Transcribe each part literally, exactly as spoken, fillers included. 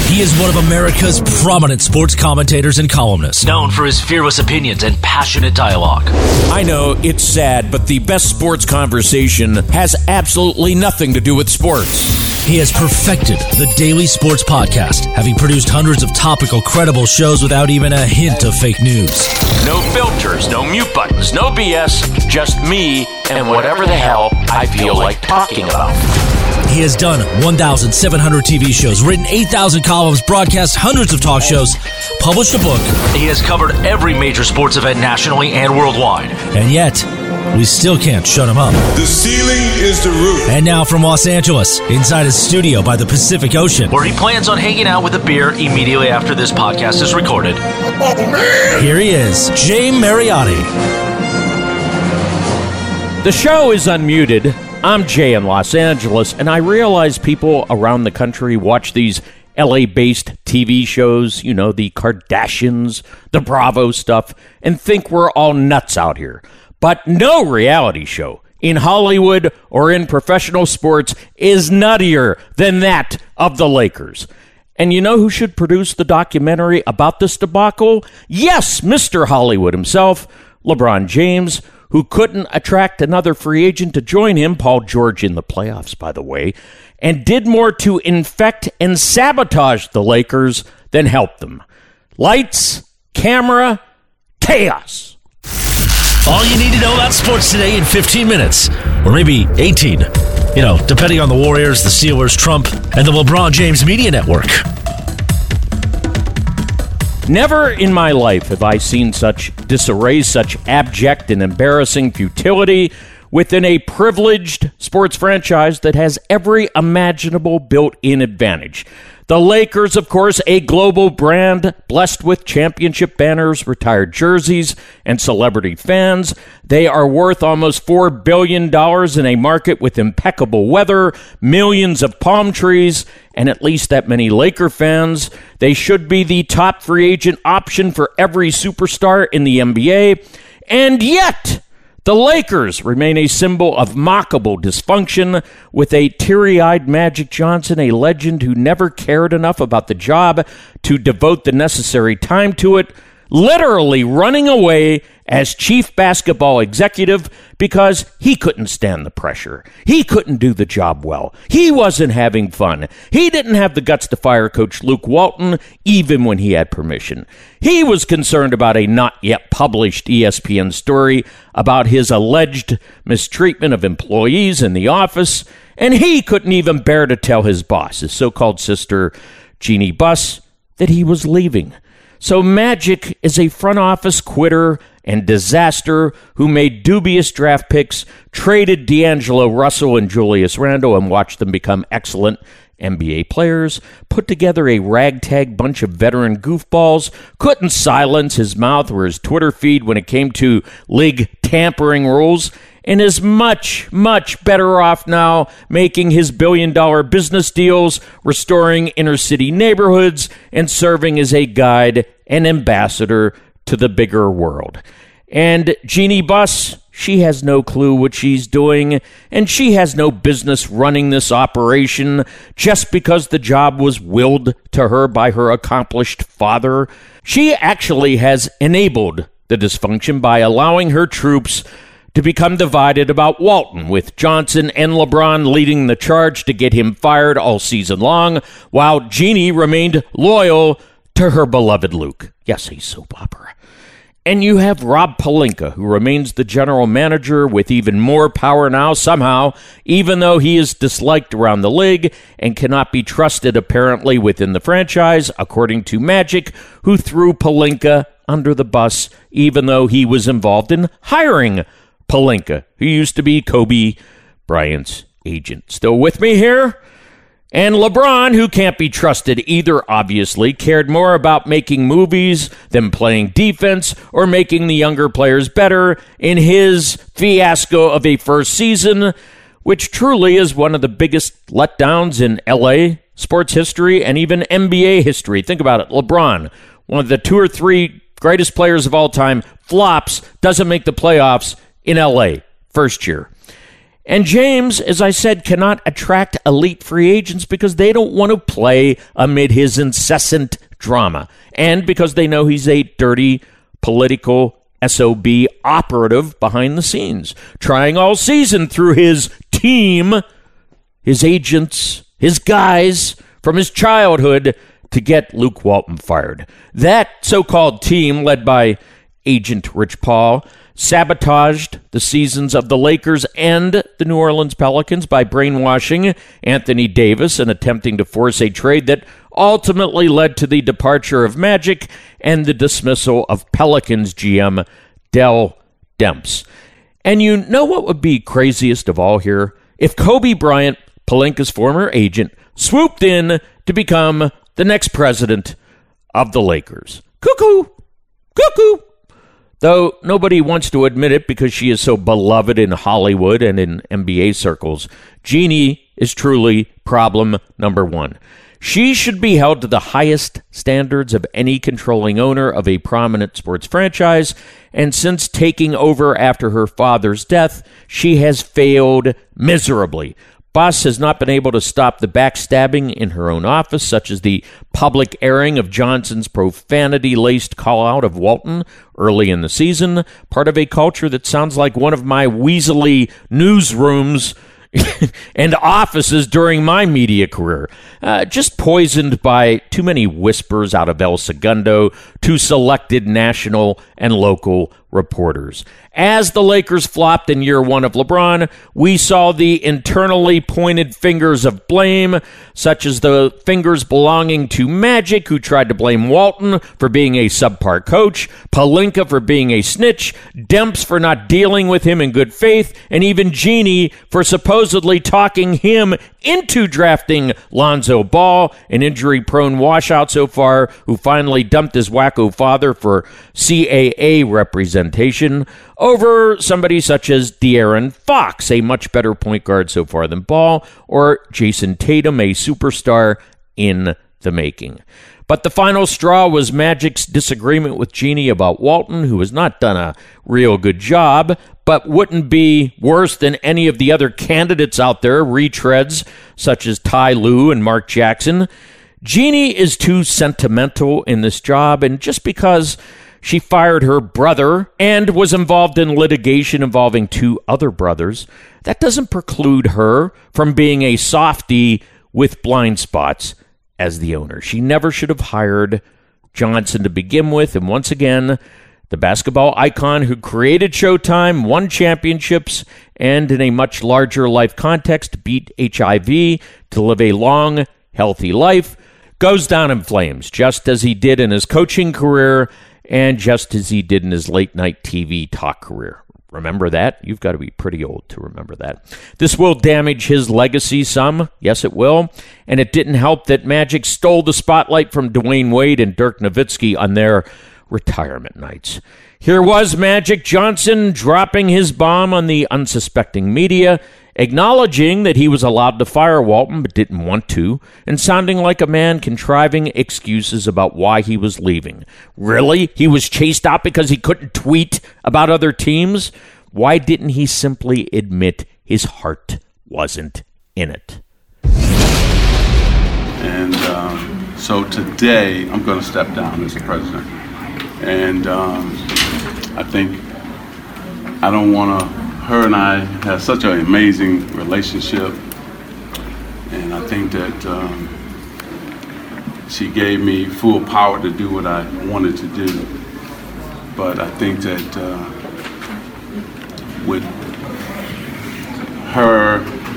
He is one of America's prominent sports commentators and columnists, known for his fearless opinions and passionate dialogue. I know it's sad, but the best sports conversation has absolutely nothing to do with sports. He has perfected the Daily Sports Podcast, having produced hundreds of topical, credible shows without even a hint of fake news. No filters, no mute buttons, no B S, just me and whatever the hell I feel like talking about. He has done one thousand seven hundred T V shows, written eight thousand columns, broadcast hundreds of talk shows, published a book. He has covered every major sports event nationally and worldwide. And yet, we still can't shut him up. The ceiling is the roof. And now from Los Angeles, inside his studio by the Pacific Ocean, where he plans on hanging out with a beer immediately after this podcast is recorded. Oh, man. Here he is, Jay Mariotti. The show is unmuted. I'm Jay in Los Angeles, and I realize people around the country watch these L A-based T V shows, you know, the Kardashians, the Bravo stuff, and think we're all nuts out here. But no reality show in Hollywood or in professional sports is nuttier than that of the Lakers. And you know who should produce the documentary about this debacle? Yes, Mister Hollywood himself, LeBron James, who couldn't attract another free agent to join him, Paul George in the playoffs, by the way, and did more to infect and sabotage the Lakers than help them. Lights, camera, chaos. All you need to know about sports today in fifteen minutes, or maybe eighteen, you know, depending on the Warriors, the Steelers, Trump, and the LeBron James Media Network. Never in my life have I seen such disarray, such abject and embarrassing futility within a privileged sports franchise that has every imaginable built-in advantage. The Lakers, of course, a global brand blessed with championship banners, retired jerseys, and celebrity fans. They are worth almost four billion dollars in a market with impeccable weather, millions of palm trees, and at least that many Laker fans. They should be the top free agent option for every superstar in the N B A. And yet, the Lakers remain a symbol of mockable dysfunction, with a teary-eyed Magic Johnson, a legend who never cared enough about the job to devote the necessary time to it, literally running away as chief basketball executive because he couldn't stand the pressure. He couldn't do the job well. He wasn't having fun. He didn't have the guts to fire Coach Luke Walton, even when he had permission. He was concerned about a not-yet-published E S P N story about his alleged mistreatment of employees in the office, and he couldn't even bear to tell his boss, his so-called sister, Jeannie Buss, that he was leaving. So Magic is a front office quitter and disaster who made dubious draft picks, traded D'Angelo Russell and Julius Randle and watched them become excellent N B A players, put together a ragtag bunch of veteran goofballs, couldn't silence his mouth or his Twitter feed when it came to league tampering rules, and is much, much better off now making his billion-dollar business deals, restoring inner-city neighborhoods, and serving as a guide and ambassador to the bigger world. And Jeannie Buss, she has no clue what she's doing, and she has no business running this operation just because the job was willed to her by her accomplished father. She actually has enabled the dysfunction by allowing her troops to become divided about Walton, with Johnson and LeBron leading the charge to get him fired all season long, while Jeannie remained loyal to her beloved Luke. Yes, a soap opera. And you have Rob Pelinka, who remains the general manager with even more power now somehow, even though he is disliked around the league and cannot be trusted apparently within the franchise, according to Magic, who threw Pelinka under the bus, even though he was involved in hiring Pelinka, who used to be Kobe Bryant's agent. Still with me here? And LeBron, who can't be trusted either, obviously, cared more about making movies than playing defense or making the younger players better in his fiasco of a first season, which truly is one of the biggest letdowns in L A sports history and even N B A history. Think about it. LeBron, one of the two or three greatest players of all time, flops, doesn't make the playoffs in L A first year. And James, as I said, cannot attract elite free agents because they don't want to play amid his incessant drama, and because they know he's a dirty political S O B operative behind the scenes, trying all season through his team, his agents, his guys from his childhood to get Luke Walton fired. That so-called team, led by agent Rich Paul, sabotaged the seasons of the Lakers and the New Orleans Pelicans by brainwashing Anthony Davis and attempting to force a trade that ultimately led to the departure of Magic and the dismissal of Pelicans G M Dell Demps. And you know what would be craziest of all here? If Kobe Bryant, Pelinka's former agent, swooped in to become the next president of the Lakers. Cuckoo! Cuckoo! Though nobody wants to admit it because she is so beloved in Hollywood and in N B A circles, Jeanie is truly problem number one. She should be held to the highest standards of any controlling owner of a prominent sports franchise, and since taking over after her father's death, she has failed miserably. Boss has not been able to stop the backstabbing in her own office, such as the public airing of Johnson's profanity-laced call-out of Walton early in the season, part of a culture that sounds like one of my weaselly newsrooms and offices during my media career, uh, just poisoned by too many whispers out of El Segundo to selected national and local reporters. As the Lakers flopped in year one of LeBron, we saw the internally pointed fingers of blame, such as the fingers belonging to Magic, who tried to blame Walton for being a subpar coach, Pelinka for being a snitch, Demps for not dealing with him in good faith, and even Jeanie for supposedly talking him into drafting Lonzo Ball, an injury-prone washout so far, who finally dumped his wacko father for C A A representation over somebody such as De'Aaron Fox, a much better point guard so far than Ball, or Jason Tatum, a superstar in the making. But the final straw was Magic's disagreement with Jeanie about Walton, who has not done a real good job, but wouldn't be worse than any of the other candidates out there, retreads such as Ty Lue and Mark Jackson. Jeanie is too sentimental in this job, and just because she fired her brother and was involved in litigation involving two other brothers, that doesn't preclude her from being a softie with blind spots as the owner. She never should have hired Johnson to begin with, and once again, the basketball icon who created Showtime, won championships, and in a much larger life context, beat H I V to live a long, healthy life, goes down in flames, just as he did in his coaching career and just as he did in his late-night T V talk career. Remember that? You've got to be pretty old to remember that. This will damage his legacy some. Yes, it will. And it didn't help that Magic stole the spotlight from Dwayne Wade and Dirk Nowitzki on their retirement nights. Here was Magic Johnson dropping his bomb on the unsuspecting media, acknowledging that he was allowed to fire Walton but didn't want to, and sounding like a man contriving excuses about why he was leaving. Really? He was chased out because he couldn't tweet about other teams? Why didn't he simply admit his heart wasn't in it? And um, so today, I'm going to step down as president. And um, I think I don't want to, her and I have such an amazing relationship. And I think that um, she gave me full power to do what I wanted to do. But I think that uh, with her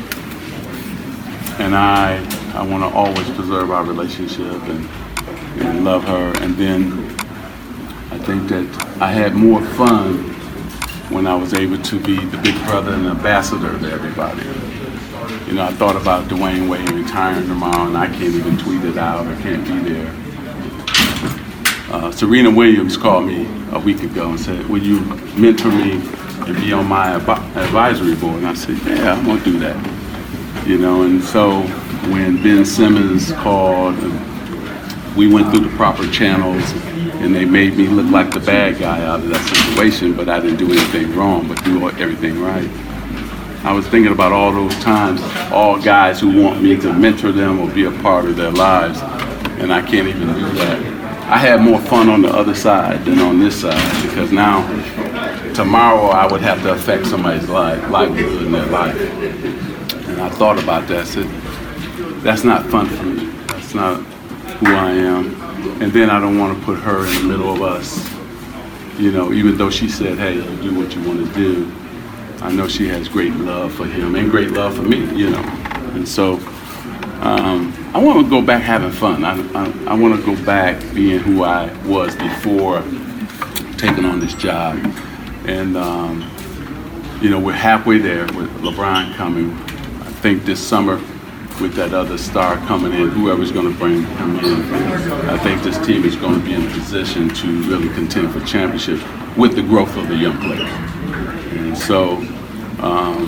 and I, I want to always preserve our relationship and, and love her. And then I think that I had more fun when I was able to be the big brother and ambassador to everybody. You know, I thought about Dwayne Wade retiring tomorrow, and I can't even tweet it out or can't be there. Uh, Serena Williams called me a week ago and said, will you mentor me and be on my ab- advisory board? And I said, yeah, I'm gonna do that. You know, and so when Ben Simmons called, and we went through the proper channels, and they made me look like the bad guy out of that situation, but I didn't do anything wrong, but do everything right. I was thinking about all those times, all guys who want me to mentor them or be a part of their lives, and I can't even do that. I had more fun on the other side than on this side, because now, tomorrow I would have to affect somebody's life, livelihood in their life. And I thought about that, I said, that's not fun for me. That's not who I am. And then I don't want to put her in the middle of us. You know, even though she said, hey, you do what you want to do, I know she has great love for him and great love for me, you know. And so um, I want to go back having fun. I, I, I want to go back being who I was before taking on this job. And, um, you know, we're halfway there with LeBron coming. I think this summer, with that other star coming in, whoever's going to bring him in, I think this team is going to be in a position to really contend for championships with the growth of the young players. And so um,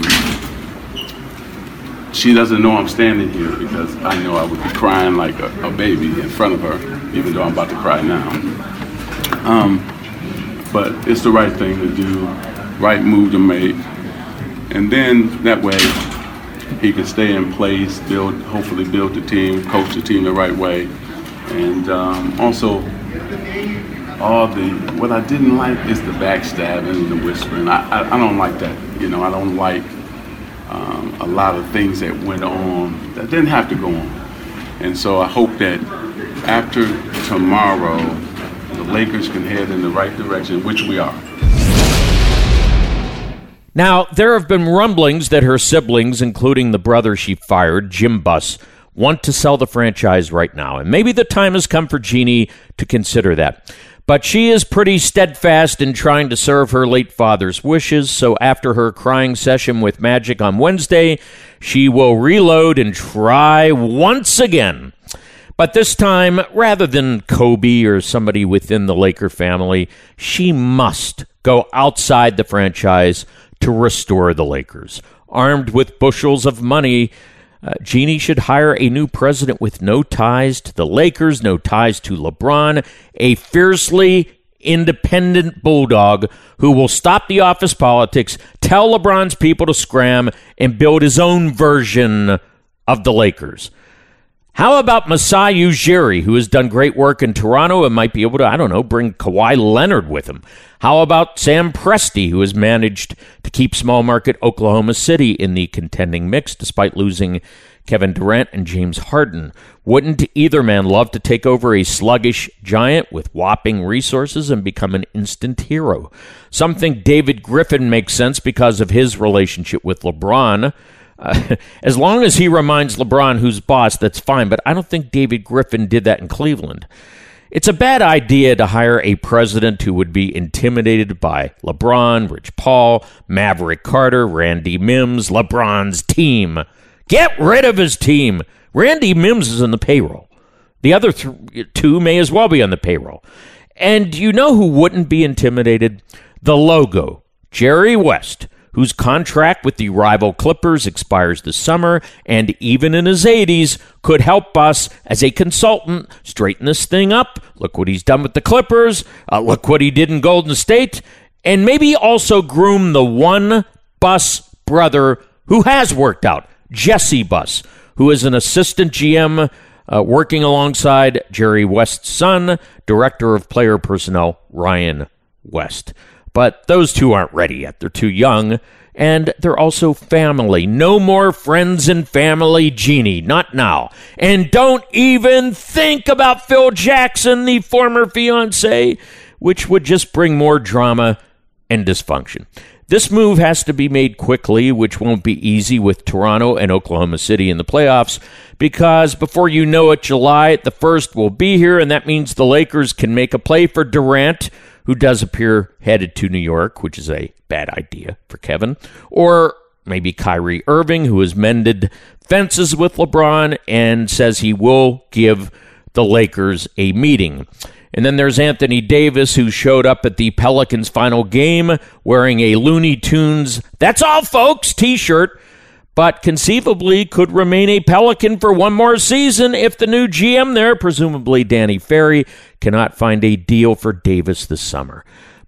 she doesn't know I'm standing here, because I know I would be crying like a, a baby in front of her, even though I'm about to cry now. Um, but it's the right thing to do, right move to make. And then that way, he can stay in place, build, hopefully build the team, coach the team the right way. And um, also, all the, what I didn't like is the backstabbing and the whispering. I, I, I don't like that. You know, I don't like um, a lot of things that went on that didn't have to go on. And so I hope that after tomorrow, the Lakers can head in the right direction, which we are. Now, there have been rumblings that her siblings, including the brother she fired, Jim Buss, want to sell the franchise right now. And maybe the time has come for Jeanie to consider that. But she is pretty steadfast in trying to serve her late father's wishes, so after her crying session with Magic on Wednesday, she will reload and try once again. But this time, rather than Kobe or somebody within the Laker family, she must go outside the franchise to restore the Lakers. Armed with bushels of money, uh, Jeanie should hire a new president with no ties to the Lakers, no ties to LeBron, a fiercely independent bulldog who will stop the office politics, tell LeBron's people to scram, and build his own version of the Lakers. How about Masai Ujiri, who has done great work in Toronto and might be able to, I don't know, bring Kawhi Leonard with him? How about Sam Presti, who has managed to keep small market Oklahoma City in the contending mix despite losing Kevin Durant and James Harden? Wouldn't either man love to take over a sluggish giant with whopping resources and become an instant hero? Some think David Griffin makes sense because of his relationship with LeBron. Uh, as long as he reminds LeBron who's boss, that's fine, but I don't think David Griffin did that in Cleveland. It's a bad idea to hire a president who would be intimidated by LeBron, Rich Paul, Maverick Carter, Randy Mims, LeBron's team. Get rid of his team. Randy Mims is on the payroll. The other th- two may as well be on the payroll. And you know who wouldn't be intimidated? The logo, Jerry West, whose contract with the rival Clippers expires this summer, and even in his eighties, could help us as a consultant straighten this thing up. Look what he's done with the Clippers. Uh, look what he did in Golden State. And maybe also groom the one Buss brother who has worked out, Jesse Buss, who is an assistant G M uh, working alongside Jerry West's son, director of player personnel, Ryan West. But those two aren't ready yet. They're too young, and they're also family. No more friends and family, Jeanie. Not now. And don't even think about Phil Jackson, the former fiancé, which would just bring more drama and dysfunction. This move has to be made quickly, which won't be easy with Toronto and Oklahoma City in the playoffs, because before you know it, July the first will be here, and that means the Lakers can make a play for Durant, who does appear headed to New York, which is a bad idea for Kevin, or maybe Kyrie Irving, who has mended fences with LeBron and says he will give the Lakers a meeting. And then there's Anthony Davis, who showed up at the Pelicans' final game wearing a Looney Tunes "That's all, folks" t-shirt, but conceivably could remain a Pelican for one more season if the new G M there, presumably Danny Ferry, cannot find a deal for Davis this summer.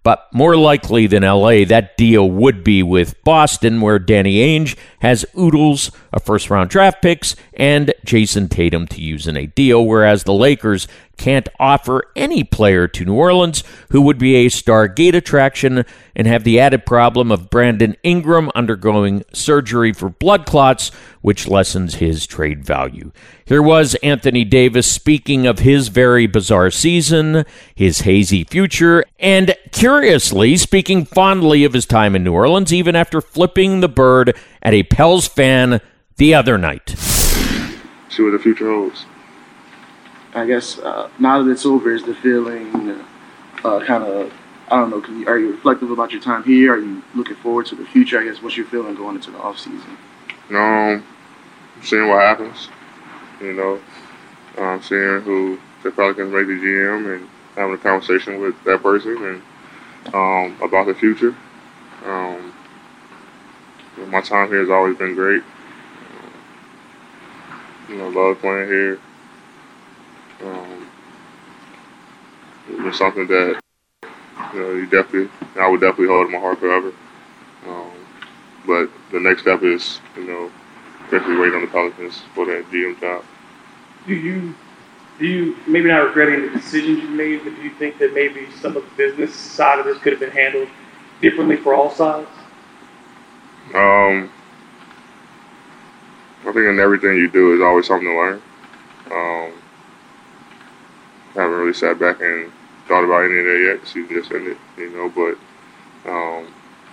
But more likely than L A, that deal would be with Boston, where Danny Ainge has oodles of first-round draft picks and Jason Tatum to use in a deal, whereas the Lakers can't offer any player to New Orleans who would be a Stargate attraction and have the added problem of Brandon Ingram undergoing surgery for blood clots, which lessens his trade value. Here was Anthony Davis speaking of his very bizarre season, his hazy future, and curiously speaking fondly of his time in New Orleans, even after flipping the bird at a Pels fan the other night. See what the future holds. I guess uh, now that it's over, is the feeling uh, kind of, I don't know, can you, are you reflective about your time here? Are you looking forward to the future? I guess, what's your feeling going into the offseason? Um, seeing what happens, you know, um, seeing who the Pelicans make the G M and having a conversation with that person and um, about the future. Um, my time here has always been great. You know, love playing here. Um, it's something that, you know, you definitely, I would definitely hold in my heart forever. Um, but the next step is, you know, especially waiting on the Pelicans for that G M job. Do you, do you, maybe not regretting the decisions you made, but do you think that maybe some of the business side of this could have been handled differently for all sides? Um, I think in everything you do is always something to learn. Um, I haven't really sat back and thought about any of that yet because you just ended, you know, but um,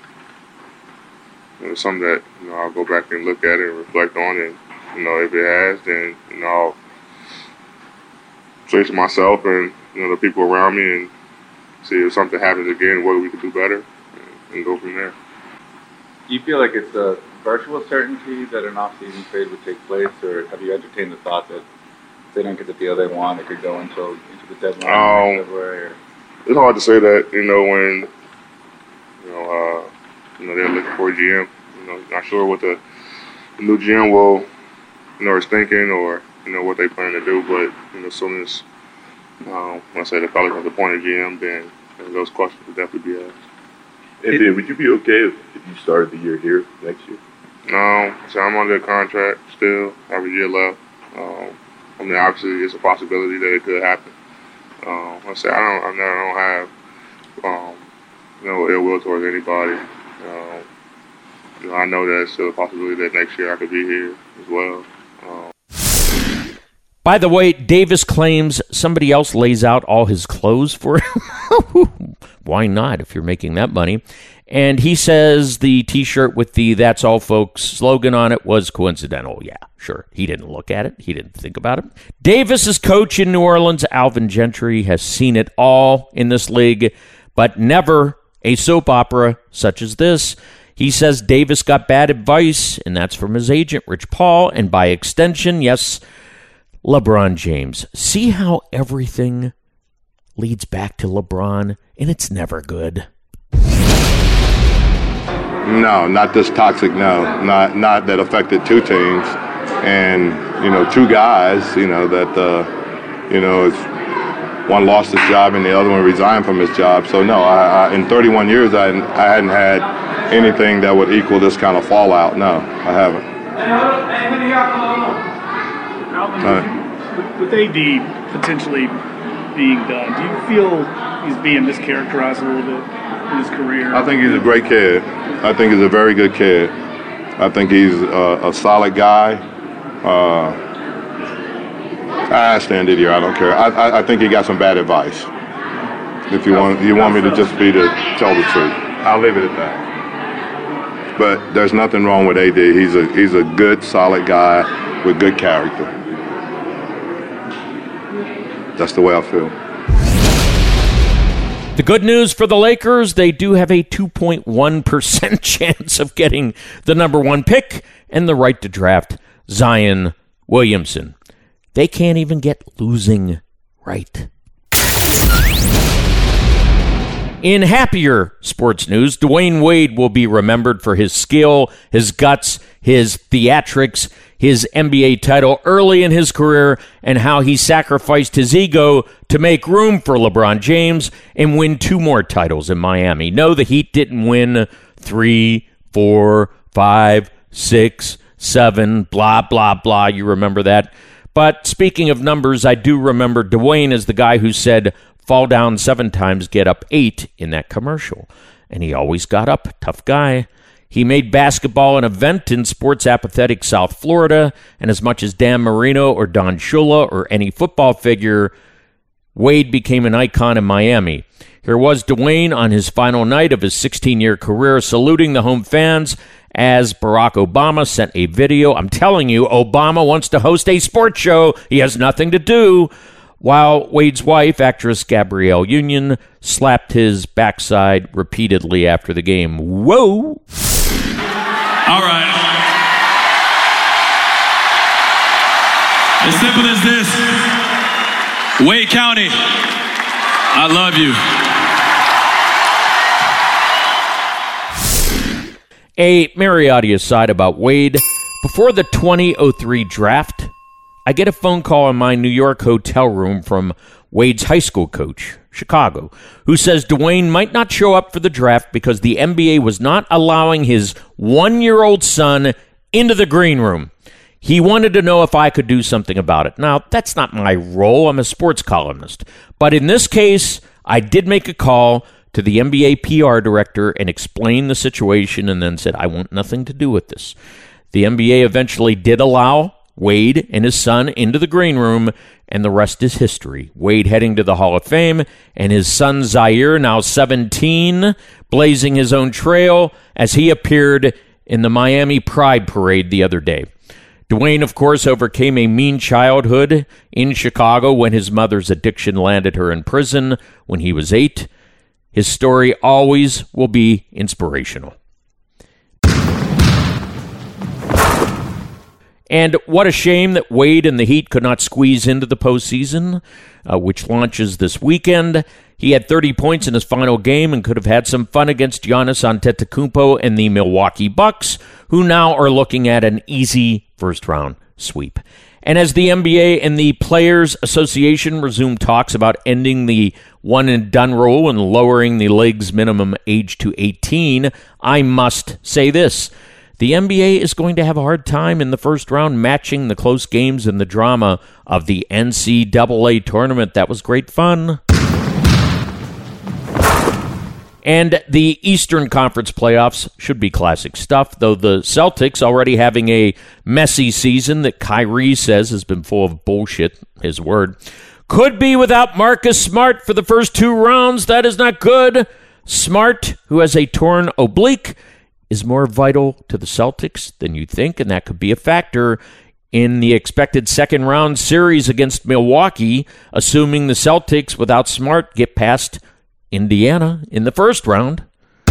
it's something that, you know, I'll go back and look at it and reflect on it. You know, if it has, then, you know, I'll say to myself and, you know, the people around me and see if something happens again, what we could do better and, and go from there. Do you feel like it's a virtual certainty that an off-season trade would take place, or have you entertained the thought that if they don't get the deal they want, it could go until into the deadline um, in February? Or? It's hard to say that, you know, when you know, uh, you know, they're looking for a G M. You know, not sure what the, the new G M will, you know, is thinking or, you know, what they plan to do. But, you know, as soon as, um, when I say the Pelicans appoint a G M, then you know, those questions would definitely be asked. And would you be okay if, if you started the year here next year? No, so I'm under contract still. I have a year left. Um, I mean, obviously, it's a possibility that it could happen. Um, I say I don't, I don't have, um, you know, ill will towards anybody. Um, you know, I know that it's still a possibility that next year I could be here as well. Um, By the way, Davis claims somebody else lays out all his clothes for him. Why not if you're making that money? And he says the T-shirt with the That's All Folks slogan on it was coincidental. Yeah, sure. He didn't look at it. He didn't think about it. Davis's coach in New Orleans, Alvin Gentry, has seen it all in this league, but never a soap opera such as this. He says Davis got bad advice, and that's from his agent, Rich Paul, and by extension, yes, LeBron James. See how everything leads back to LeBron, and it's never good. No, not this toxic, no. Not not that affected two teams and, you know, two guys, you know, that, uh, you know, it's, one lost his job and the other one resigned from his job. So, no, I, I, in thirty-one years, I, I hadn't had anything that would equal this kind of fallout. No, I haven't. Alvin, with A D potentially being done, do you feel he's being mischaracterized a little bit in his career? I think he's a great kid. I think he's a very good kid. I think he's a, a solid guy. Uh, I stand it here. I don't care. I, I, I think he got some bad advice. If you want, you want me to just be to tell the truth, I'll leave it at that. But there's nothing wrong with A D. He's a he's a good, solid guy with good character. That's the way I feel. The good news for the Lakers, they do have a two point one percent chance of getting the number one pick and the right to draft Zion Williamson. They can't even get losing right. In happier sports news, Dwayne Wade will be remembered for his skill, his guts, his theatrics, his N B A title early in his career and how he sacrificed his ego to make room for LeBron James and win two more titles in Miami. No, the Heat didn't win three, four, five, six, seven, blah, blah, blah. You remember that. But speaking of numbers, I do remember Dwayne as the guy who said, fall down seven times, get up eight in that commercial. And he always got up. Tough guy. He made basketball an event in sports apathetic South Florida, and as much as Dan Marino or Don Shula or any football figure, Wade became an icon in Miami. Here was Dwayne on his final night of his sixteen-year career saluting the home fans as Barack Obama sent a video. I'm telling you, Obama wants to host a sports show. He has nothing to do. While Wade's wife, actress Gabrielle Union, slapped his backside repeatedly after the game. Whoa! All right. As simple as this. Wade County, I love you. A Mariotti aside about Wade. Before the twenty oh three draft, I get a phone call in my New York hotel room from Wade's high school coach, Chicago, who says Dwayne might not show up for the draft because the N B A was not allowing his one-year-old son into the green room. He wanted to know if I could do something about it. Now, that's not my role. I'm a sports columnist. But in this case, I did make a call to the N B A P R director and explain the situation and then said, I want nothing to do with this. The N B A eventually did allow Wade and his son into the green room, and the rest is history. Wade heading to the Hall of Fame, and his son Zaire, now seventeen, blazing his own trail as he appeared in the Miami Pride Parade the other day. Dwayne, of course, overcame a mean childhood in Chicago when his mother's addiction landed her in prison when he was eight. His story always will be inspirational. And what a shame that Wade and the Heat could not squeeze into the postseason, uh, which launches this weekend. He had thirty points in his final game and could have had some fun against Giannis Antetokounmpo and the Milwaukee Bucks, who now are looking at an easy first-round sweep. And as the N B A and the Players Association resume talks about ending the one-and-done rule and lowering the league's minimum age to eighteen, I must say this. The N B A is going to have a hard time in the first round matching the close games and the drama of the N C double A tournament. That was great fun. And the Eastern Conference playoffs should be classic stuff, though the Celtics already having a messy season that Kyrie says has been full of bullshit, his word, could be without Marcus Smart for the first two rounds. That is not good. Smart, who has a torn oblique, is more vital to the Celtics than you think, and that could be a factor in the expected second round series against Milwaukee, assuming the Celtics without Smart get past Indiana in the first round.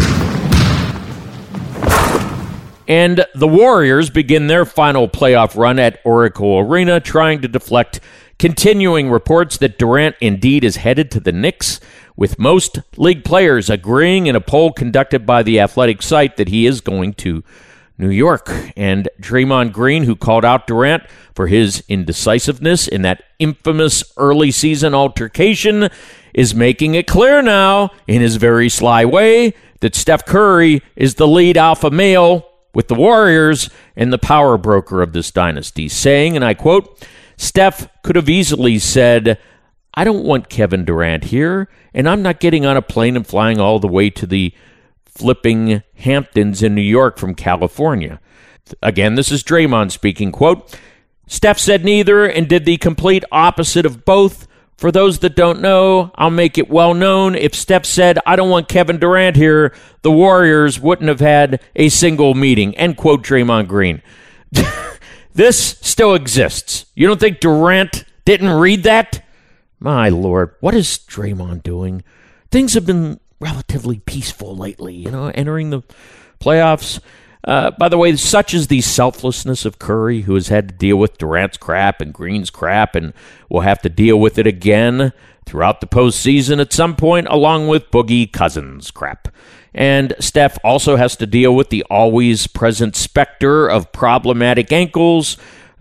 And the Warriors begin their final playoff run at Oracle Arena, trying to deflect continuing reports that Durant indeed is headed to the Knicks, with most league players agreeing in a poll conducted by the Athletic site that he is going to New York. And Draymond Green, who called out Durant for his indecisiveness in that infamous early season altercation, is making it clear now, in his very sly way, that Steph Curry is the lead alpha male with the Warriors and the power broker of this dynasty, saying, and I quote, Steph could have easily said, I don't want Kevin Durant here, and I'm not getting on a plane and flying all the way to the flipping Hamptons in New York from California. Again, this is Draymond speaking, quote, Steph said neither and did the complete opposite of both. For those that don't know, I'll make it well known, if Steph said, I don't want Kevin Durant here, the Warriors wouldn't have had a single meeting, end quote, Draymond Green. This still exists. You don't think Durant didn't read that? My Lord, what is Draymond doing? Things have been relatively peaceful lately, you know, entering the playoffs. Uh, by the way, such is the selflessness of Curry, who has had to deal with Durant's crap and Green's crap and will have to deal with it again throughout the postseason at some point, along with Boogie Cousins' crap. And Steph also has to deal with the always present specter of problematic ankles,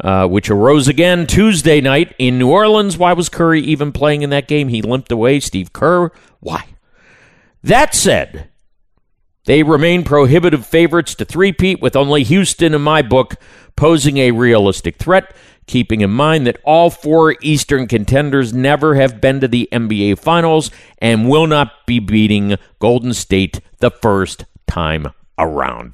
uh, which arose again Tuesday night in New Orleans. Why was Curry even playing in that game? He limped away. Steve Kerr, why? That said, they remain prohibitive favorites to three-peat, with only Houston, in my book, posing a realistic threat, keeping in mind that all four Eastern contenders never have been to the N B A Finals and will not be beating Golden State the first time around.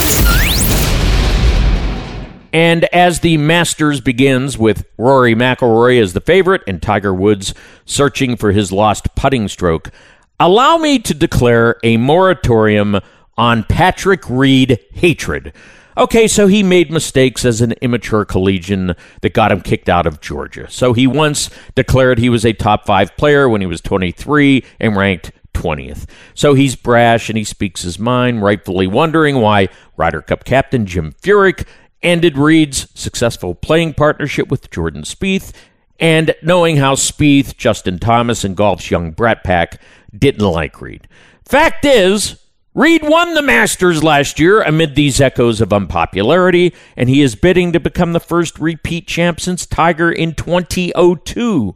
And as the Masters begins with Rory McIlroy as the favorite and Tiger Woods searching for his lost putting stroke, allow me to declare a moratorium on Patrick Reed hatred. Okay, so he made mistakes as an immature collegian that got him kicked out of Georgia. So he once declared he was a top five player when he was twenty-three and ranked twentieth. So he's brash and he speaks his mind, rightfully wondering why Ryder Cup captain Jim Furyk ended Reed's successful playing partnership with Jordan Spieth, and knowing how Spieth, Justin Thomas, and golf's young brat pack didn't like Reed. Fact is, Reed won the Masters last year amid these echoes of unpopularity, and he is bidding to become the first repeat champ since Tiger in twenty oh two.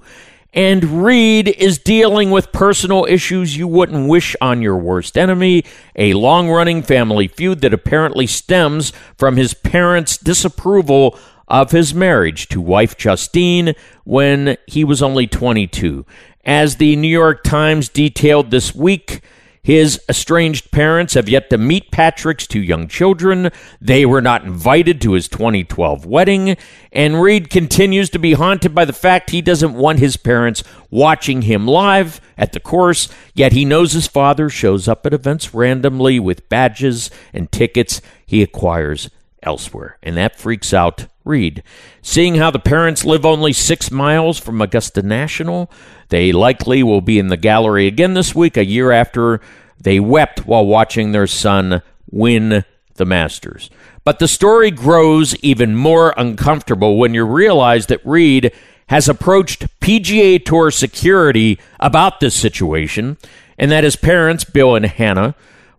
And Reed is dealing with personal issues you wouldn't wish on your worst enemy, a long-running family feud that apparently stems from his parents' disapproval of his marriage to wife Justine when he was only twenty-two. As the New York Times detailed this week, his estranged parents have yet to meet Patrick's two young children. They were not invited to his twenty twelve wedding, and Reed continues to be haunted by the fact he doesn't want his parents watching him live at the course, yet he knows his father shows up at events randomly with badges and tickets he acquires elsewhere, and that freaks out Reed. Seeing how the parents live only six miles from Augusta National, they likely will be in the gallery again this week, a year after they wept while watching their son win the Masters. But the story grows even more uncomfortable when you realize that Reed has approached P G A Tour security about this situation, and that his parents, Bill and Hannah,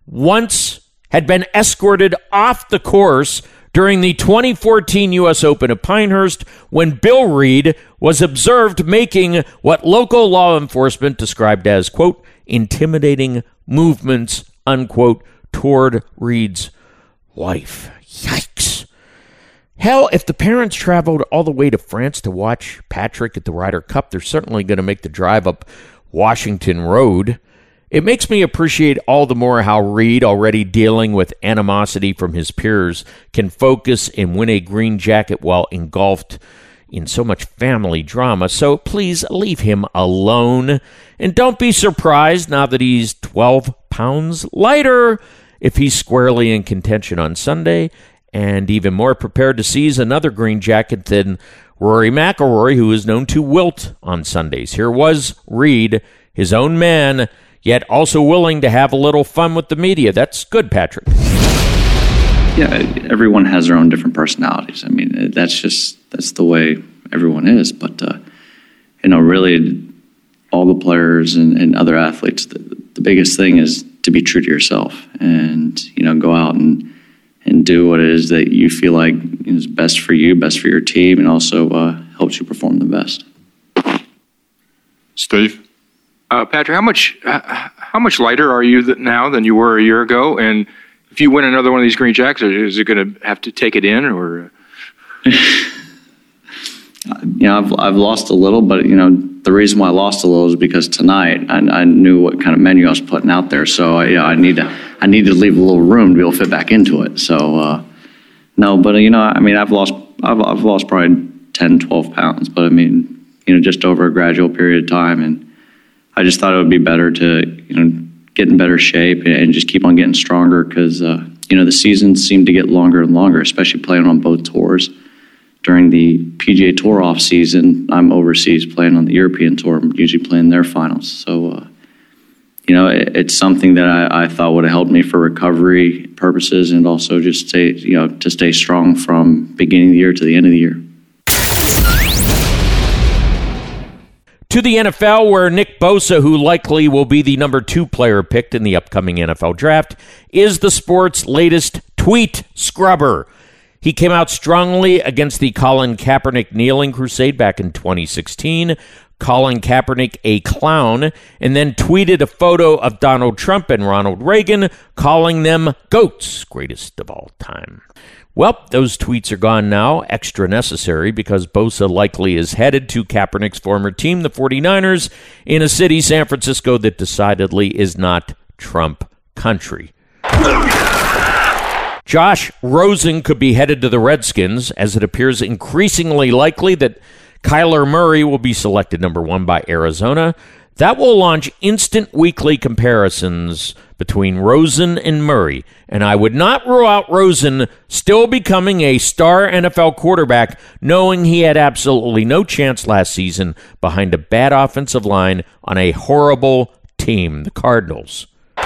once had been escorted off the course during the twenty fourteen U S Open at Pinehurst when Bill Reed was observed making what local law enforcement described as, quote, intimidating movements, unquote, toward Reed's wife. Yikes. Hell, if the parents traveled all the way to France to watch Patrick at the Ryder Cup, they're certainly going to make the drive up Washington Road. It makes me appreciate all the more how Reed, already dealing with animosity from his peers, can focus and win a green jacket while engulfed in so much family drama. So please leave him alone. And don't be surprised now that he's twelve pounds lighter if he's squarely in contention on Sunday, and even more prepared to seize another green jacket than Rory McIlroy, who is known to wilt on Sundays. Here was Reed, his own man, yet also willing to have a little fun with the media. That's good, Patrick. Yeah, everyone has their own different personalities. I mean, that's just, that's the way everyone is. But, uh, you know, really, all the players and, and other athletes, the, the biggest thing is to be true to yourself and, you know, go out and, and do what it is that you feel like is best for you, best for your team, and also uh, helps you perform the best. Steve? Uh, Patrick, how much uh, how much lighter are you th- now than you were a year ago? And if you win another one of these green jackets, is it going to have to take it in, or? You know, I've I've lost a little, but you know the reason why I lost a little is because tonight I, I knew what kind of menu I was putting out there, so I, you know, I need to I need to leave a little room to be able to fit back into it. So uh, no, but you know, I mean, I've lost I've I've lost probably ten, twelve pounds, but I mean, you know, just over a gradual period of time, and I just thought it would be better to, you know, get in better shape and just keep on getting stronger because, uh, you know, the seasons seem to get longer and longer, especially playing on both tours. During the P G A Tour off season, I'm overseas playing on the European Tour. I'm usually playing their finals. So, uh, you know, it, it's something that I, I thought would have helped me for recovery purposes and also just stay, you know, to stay strong from beginning of the year to the end of the year. To the N F L, where Nick Bosa, who likely will be the number two player picked in the upcoming N F L draft, is the sport's latest tweet scrubber. He came out strongly against the Colin Kaepernick kneeling crusade back in twenty sixteen, calling Kaepernick a clown, and then tweeted a photo of Donald Trump and Ronald Reagan, calling them GOATs, greatest of all time. Well, those tweets are gone now, extra necessary, because Bosa likely is headed to Kaepernick's former team, the forty-niners, in a city, San Francisco, that decidedly is not Trump country. Josh Rosen could be headed to the Redskins, as it appears increasingly likely that Kyler Murray will be selected number one by Arizona. That will launch instant weekly comparisons between Rosen and Murray, and I would not rule out Rosen still becoming a star N F L quarterback, knowing he had absolutely no chance last season behind a bad offensive line on a horrible team, the Cardinals.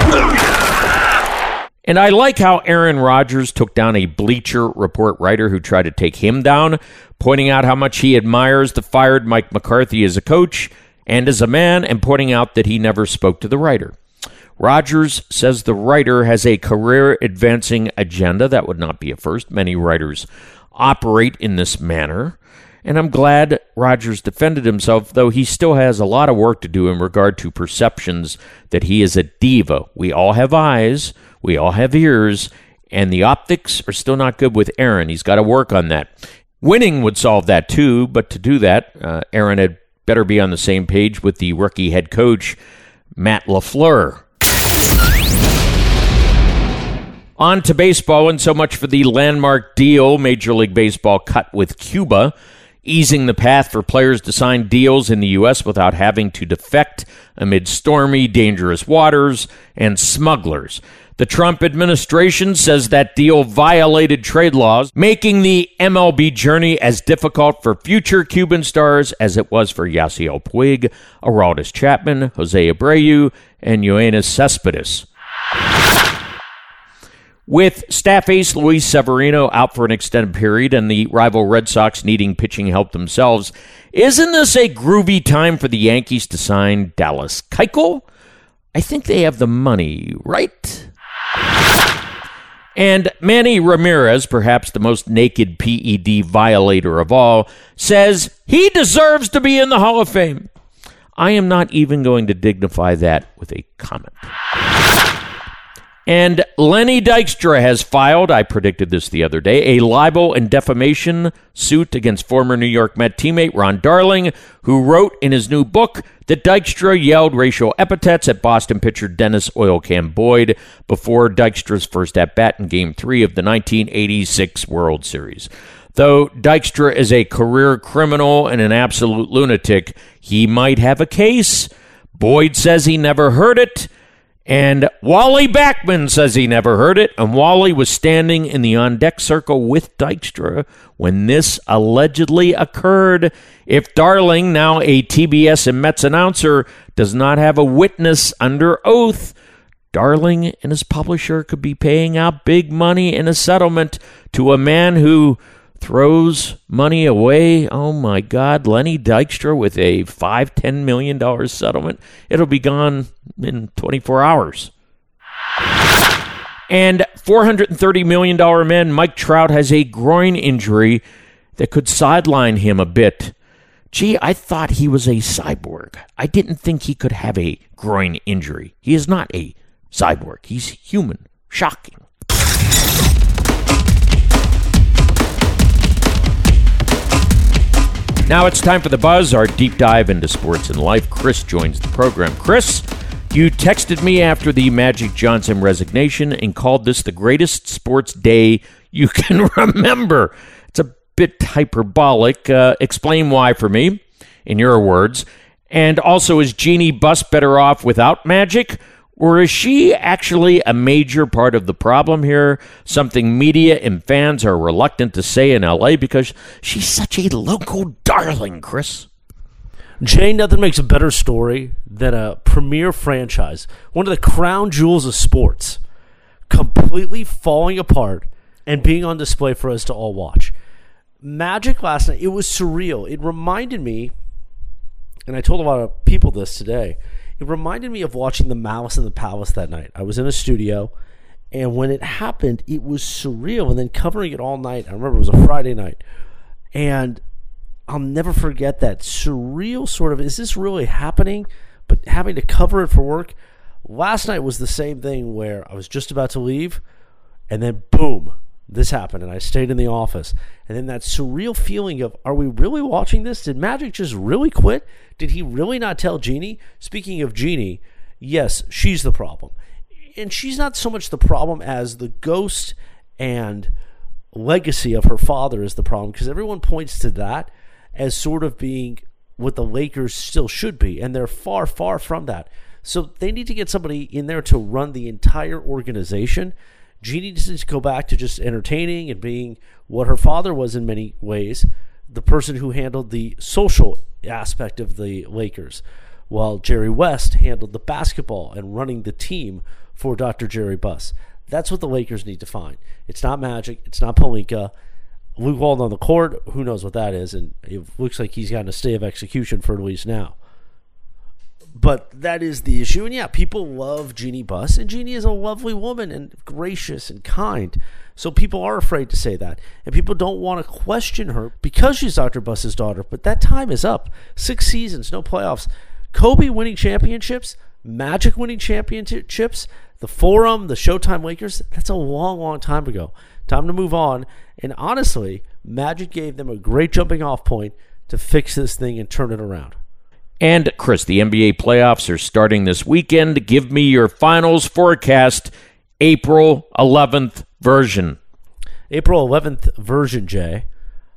And I like how Aaron Rodgers took down a Bleacher Report writer who tried to take him down, pointing out how much he admires the fired Mike McCarthy as a coach and as a man, and pointing out that he never spoke to the writer. Rodgers says the writer has a career-advancing agenda. That would not be a first. Many writers operate in this manner. And I'm glad Rodgers defended himself, though he still has a lot of work to do in regard to perceptions that he is a diva. We all have eyes, we all have ears, and the optics are still not good with Aaron. He's got to work on that. Winning would solve that too, but to do that, uh, Aaron had better be on the same page with the rookie head coach, Matt LaFleur. On to baseball, and so much for the landmark deal Major League Baseball cut with Cuba, easing the path for players to sign deals in the U S without having to defect amid stormy, dangerous waters and smugglers. The Trump administration says that deal violated trade laws, making the M L B journey as difficult for future Cuban stars as it was for Yasiel Puig, Aroldis Chapman, Jose Abreu, and Yoenis Cespedes. With staff ace Luis Severino out for an extended period and the rival Red Sox needing pitching help themselves, isn't this a groovy time for the Yankees to sign Dallas Keuchel? I think they have the money, right? And Manny Ramirez, perhaps the most naked P E D violator of all, says he deserves to be in the Hall of Fame. I am not even going to dignify that with a comment. And Lenny Dykstra has filed, I predicted this the other day, a libel and defamation suit against former New York Met teammate Ron Darling, who wrote in his new book that Dykstra yelled racial epithets at Boston pitcher Dennis Oil Can Boyd before Dykstra's first at-bat in Game three of the nineteen eighty-six World Series. Though Dykstra is a career criminal and an absolute lunatic, he might have a case. Boyd says he never heard it. And Wally Backman says he never heard it, and Wally was standing in the on-deck circle with Dykstra when this allegedly occurred. If Darling, now a T B S and Mets announcer, does not have a witness under oath, Darling and his publisher could be paying out big money in a settlement to a man who throws money away. Oh my God, Lenny Dykstra with a five, ten million dollars settlement. It'll be gone in twenty-four hours. And four hundred thirty million dollars man Mike Trout has a groin injury that could sideline him a bit. Gee, I thought he was a cyborg. I didn't think he could have a groin injury. He is not a cyborg. He's human. Shocking. Now it's time for The Buzz, our deep dive into sports and life. Chris joins the program. Chris, you texted me after the Magic Johnson resignation and called this the greatest sports day you can remember. It's a bit hyperbolic. Uh, explain why for me, in your words. And also, is Jeannie Buss better off without Magic? Or is she actually a major part of the problem here? Something media and fans are reluctant to say in L A because she's such a local darling, Chris. Jay, nothing makes a better story than a premier franchise, one of the crown jewels of sports, completely falling apart and being on display for us to all watch. Magic last night, it was surreal. It reminded me, and I told a lot of people this today, it reminded me of watching the Malice in the Palace that night. I was in a studio, And when it happened, it was surreal. And then covering it all night, I remember it was a Friday night. And I'll never forget that surreal sort of, is this really happening? But having to cover it for work. Last night was the same thing where I was just about to leave, and then boom, this happened, and I stayed in the office. And then that surreal feeling of, are we really watching this? Did Magic just really quit? Did he really not tell Jeannie? Speaking of Jeannie, yes, she's the problem. And she's not so much the problem as the ghost and legacy of her father is the problem, because everyone points to that as sort of being what the Lakers still should be, and they're far, far from that. So they need to get somebody in there to run the entire organization. Jeannie needs to go back to just entertaining and being what her father was in many ways, the person who handled the social aspect of the Lakers, while Jerry West handled the basketball and running the team for Doctor Jerry Buss. That's what the Lakers need to find. It's not Magic. It's not Pelinka. Luke Walton on the court, who knows what that is, and it looks like he's gotten a stay of execution for at least now. But that is the issue. And yeah, people love Jeannie Buss, and Jeannie is a lovely woman and gracious and kind. So people are afraid to say that. And people don't want to question her because she's Doctor Buss's daughter. But that time is up. Six seasons, no playoffs. Kobe winning championships, Magic winning championships, the Forum, the Showtime Lakers, that's a long, long time ago. Time to move on. And honestly, Magic gave them a great jumping off point to fix this thing and turn it around. And, Chris, the N B A playoffs are starting this weekend. Give me your finals forecast, April eleventh version. April eleventh version, Jay.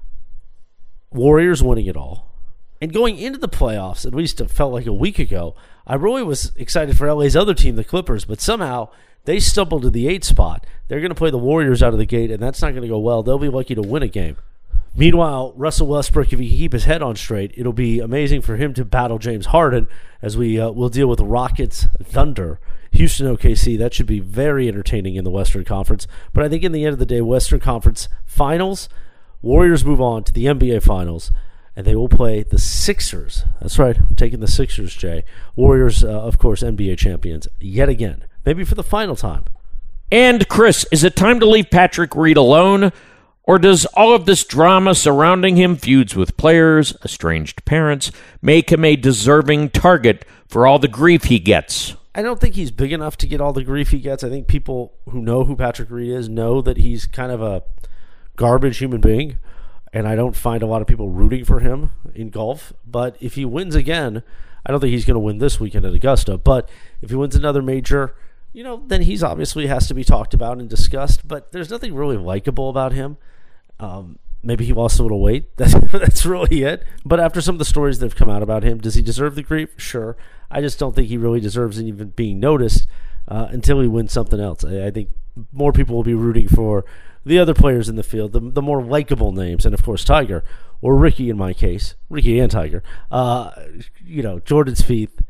Warriors winning it all. And going into the playoffs, at least it felt like a week ago, I really was excited for L A's other team, the Clippers, but somehow they stumbled to the eighth spot. They're going to play the Warriors out of the gate, and that's not going to go well. They'll be lucky to win a game. Meanwhile, Russell Westbrook, if he can keep his head on straight, it'll be amazing for him to battle James Harden as we uh, will deal with Rockets Thunder. Houston O K C, that should be very entertaining in the Western Conference. But I think in the end of the day, Western Conference Finals, Warriors move on to the N B A Finals, and they will play the Sixers. That's right, I'm taking the Sixers, Jay. Warriors, uh, of course, N B A champions yet again, maybe for the final time. And, Chris, is it time to leave Patrick Reed alone? Or does all of this drama surrounding him, feuds with players, estranged parents, make him a deserving target for all the grief he gets? I don't think he's big enough to get all the grief he gets. I think people who know who Patrick Reed is know that he's kind of a garbage human being, and I don't find a lot of people rooting for him in golf. But if he wins again, I don't think he's going to win this weekend at Augusta, but if he wins another major, you know, then he's obviously has to be talked about and discussed, but there's nothing really likable about him. Um, maybe he lost a little weight. That's, that's really it. But after some of the stories that have come out about him, does he deserve the grief? Sure. I just don't think he really deserves even being noticed uh, until he wins something else. I, I think more people will be rooting for the other players in the field, the, the more likable names, and of course Tiger, or Ricky in my case, Ricky and Tiger. Uh, you know, Jordan Spieth,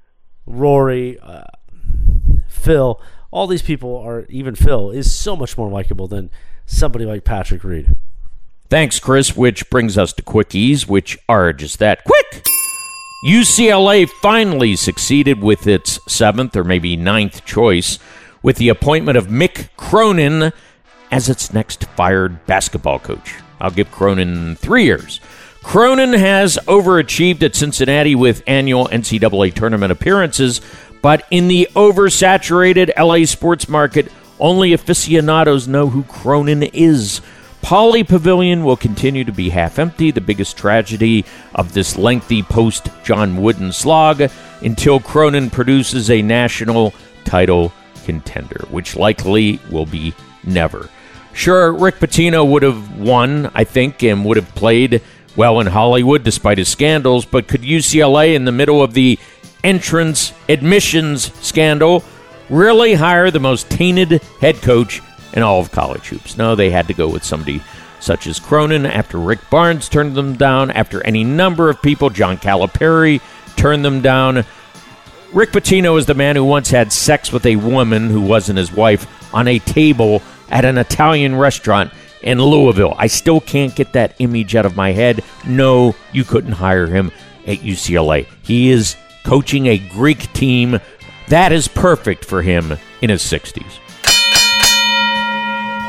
Rory, uh, Phil, all these people are, even Phil, is so much more likable than somebody like Patrick Reed. Thanks, Chris, which brings us to quickies, which are just that. Quick! U C L A finally succeeded with its seventh or maybe ninth choice with the appointment of Mick Cronin as its next fired basketball coach. I'll give Cronin three years. Cronin has overachieved at Cincinnati with annual N C double A tournament appearances, but in the oversaturated L A sports market, only aficionados know who Cronin is. Pauley Pavilion will continue to be half empty, the biggest tragedy of this lengthy post-John Wooden slog, until Cronin produces a national title contender, which likely will be never. Sure, Rick Pitino would have won, I think, and would have played well in Hollywood despite his scandals, but could U C L A, in the middle of the entrance admissions scandal, really hire the most tainted head coach in all of college hoops? No, they had to go with somebody such as Cronin after Rick Barnes turned them down, after any number of people, John Calipari, turned them down. Rick Pitino is the man who once had sex with a woman who wasn't his wife on a table at an Italian restaurant in Louisville. I still can't get that image out of my head. No, you couldn't hire him at U C L A. He is coaching a Greek team. That is perfect for him in his sixties.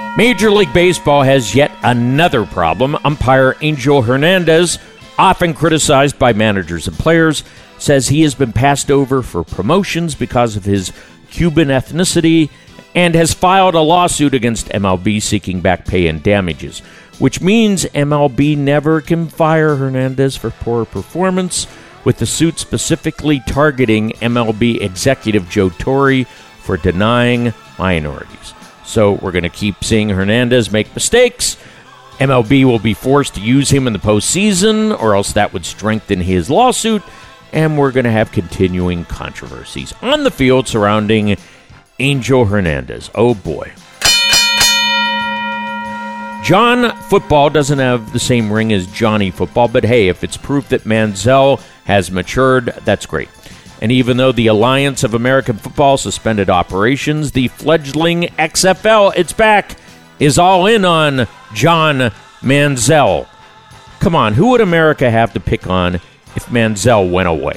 Major League Baseball has yet another problem. Umpire Angel Hernandez, often criticized by managers and players, says he has been passed over for promotions because of his Cuban ethnicity and has filed a lawsuit against M L B seeking back pay and damages, which means M L B never can fire Hernandez for poor performance, with the suit specifically targeting M L B executive Joe Torre for denying minorities. So we're going to keep seeing Hernandez make mistakes. M L B will be forced to use him in the postseason, or else that would strengthen his lawsuit, and we're going to have continuing controversies on the field surrounding Angel Hernandez. Oh boy. John Football doesn't have the same ring as Johnny Football, but hey, if it's proof that Manziel has matured, that's great. And even though the Alliance of American Football suspended operations, the fledgling X F L, it's back, is all in on John Manziel. Come on, who would America have to pick on if Manziel went away?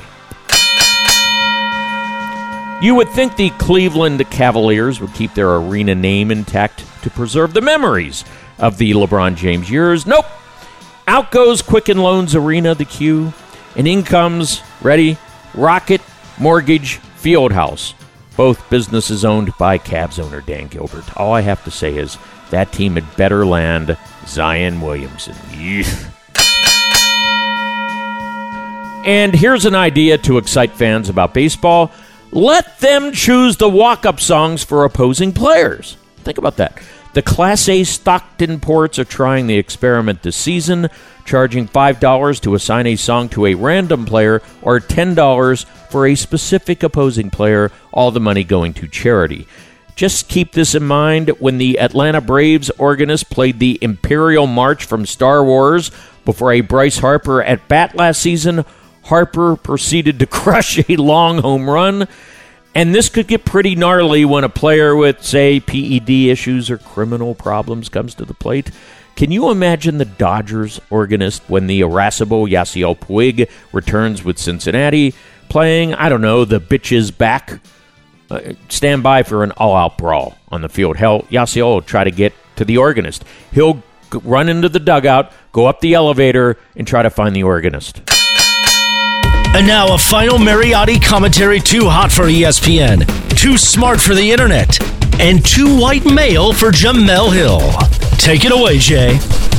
You would think the Cleveland Cavaliers would keep their arena name intact to preserve the memories of the LeBron James years. Nope. Out goes Quicken Loans Arena, the Q, and in comes, ready, Rocket Mortgage Fieldhouse, both businesses owned by Cavs owner Dan Gilbert. All I have to say is that team had better land Zion Williamson. Yeah. And here's an idea to excite fans about baseball. Let them choose the walk-up songs for opposing players. Think about that. The Class A Stockton Ports are trying the experiment this season, charging five dollars to assign a song to a random player or ten dollars for a specific opposing player, all the money going to charity. Just keep this in mind. When the Atlanta Braves organist played the Imperial March from Star Wars before a Bryce Harper at bat last season, Harper proceeded to crush a long home run. And this could get pretty gnarly when a player with, say, P E D issues or criminal problems comes to the plate. Can you imagine the Dodgers organist when the irascible Yasiel Puig returns with Cincinnati playing, I don't know, the bitches back? Uh, stand by for an all-out brawl on the field. Hell, Yasiel will try to get to the organist. He'll g- run into the dugout, go up the elevator, and try to find the organist. And now a final Mariotti commentary too hot for E S P N, too smart for the internet, and too white male for Jamel Hill. Take it away, Jay.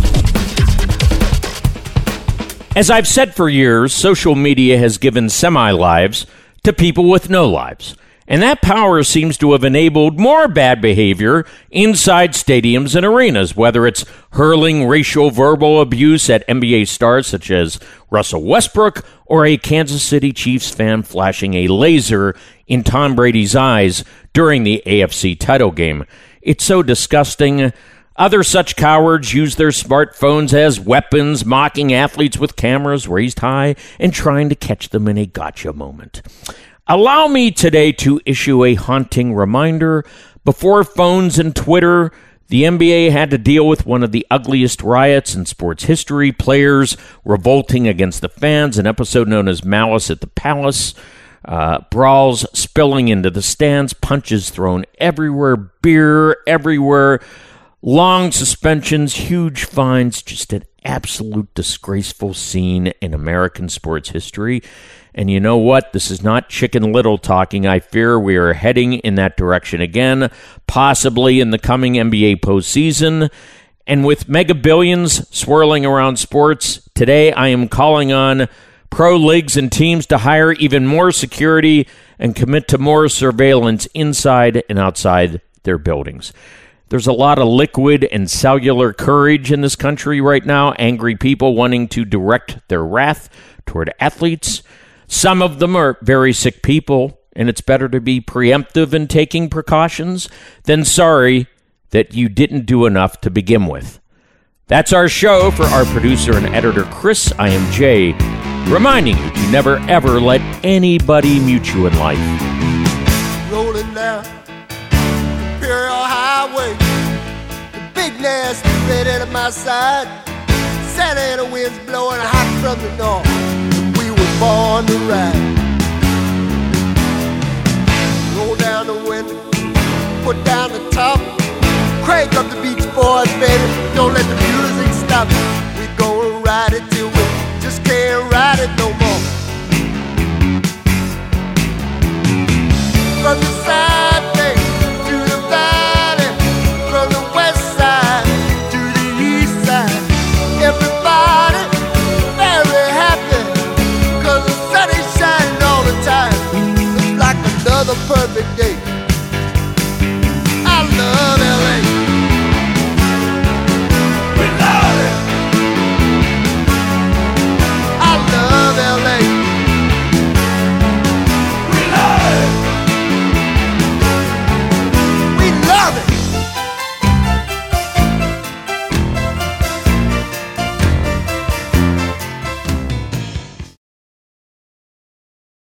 As I've said for years, social media has given semi-lives to people with no lives. And that power seems to have enabled more bad behavior inside stadiums and arenas, whether it's hurling racial verbal abuse at N B A stars such as Russell Westbrook or a Kansas City Chiefs fan flashing a laser in Tom Brady's eyes during the A F C title game. It's so disgusting. Other such cowards use their smartphones as weapons, mocking athletes with cameras raised high and trying to catch them in a gotcha moment. Allow me today to issue a haunting reminder. Before phones and Twitter, the N B A had to deal with one of the ugliest riots in sports history, players revolting against the fans, an episode known as Malice at the Palace, uh, brawls spilling into the stands, punches thrown everywhere, beer everywhere, long suspensions, huge fines, just an absolute disgraceful scene in American sports history. And you know what? This is not Chicken Little talking. I fear we are heading in that direction again, possibly in the coming N B A postseason. And with mega billions swirling around sports, today I am calling on pro leagues and teams to hire even more security and commit to more surveillance inside and outside their buildings. There's a lot of liquid and cellular courage in this country right now, angry people wanting to direct their wrath toward athletes. Some of them are very sick people, and it's better to be preemptive in taking precautions than sorry that you didn't do enough to begin with. That's our show. For our producer and editor, Chris, I am Jay, reminding you to never, ever let anybody mute you in life. Rolling down Imperial Highway, the big nasty red at my side, Santa Ana winds blowing hot from the north. Born to ride. Roll down the window, put down the top, crank up the beach baby, don't let the music stop. We gonna ride it till we just can't ride it no more. From the side bay to the valley, from the west side to the east side, everybody very happy, cause the sun is shining all the time. It's like another perfect day.